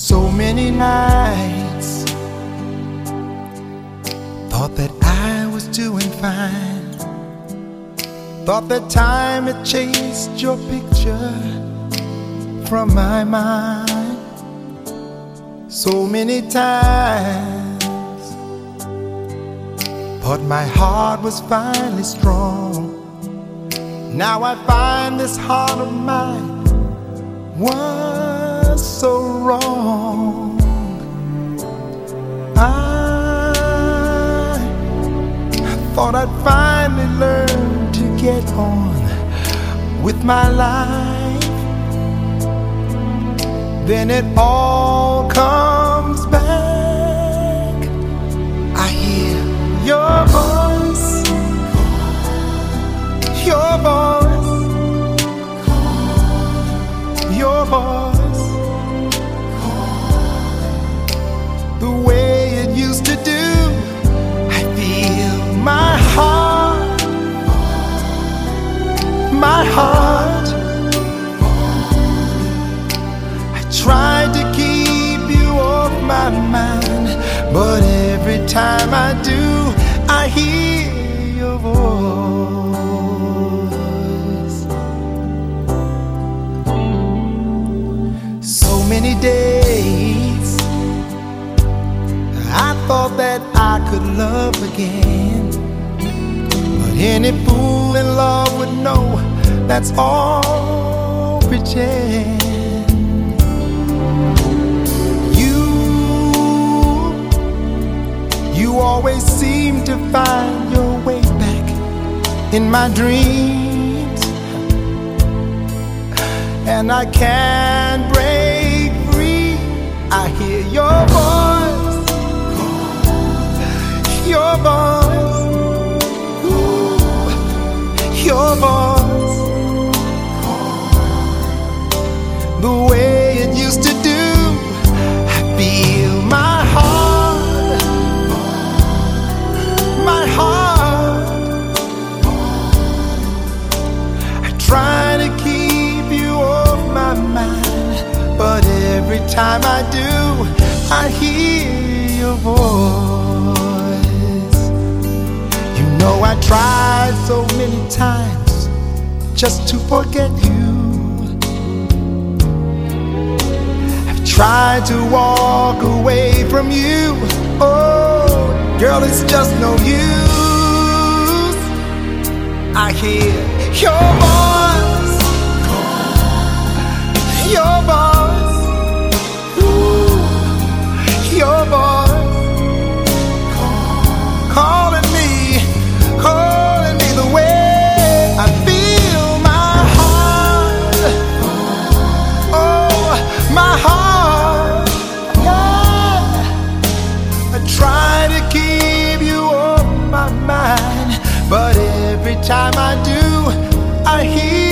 So many nights thought that I was doing fine. Thought that time had chased your picture from my mind. So many times thought my heart was finally strong. Now I find this heart of mine was so wrong. I thought I'd finally learn to get on with my life. Then it all comes back. I hear your voice, your voice, your voice. The way it used to do. I feel my heart, my heart. I tried to keep you off my mind, but every time I do, I hear your voice. So many days I thought that I could love again, but any fool in love would know that's all pretend. You always seem to find your way back in my dreams, and I can't break free. I hear your voice, your voice, ooh, your voice. The way it used to do. I feel my heart, my heart. I try to keep you off my mind, but every time I do, I hear your voice. You know I tried so many times just to forget you. I've tried to walk away from you. Oh, girl, it's just no use. I hear your voice, your voice, ooh, your voice, calling me the way I feel. My heart, oh, my heart, yeah. I try to keep you on my mind, but every time I do, I hear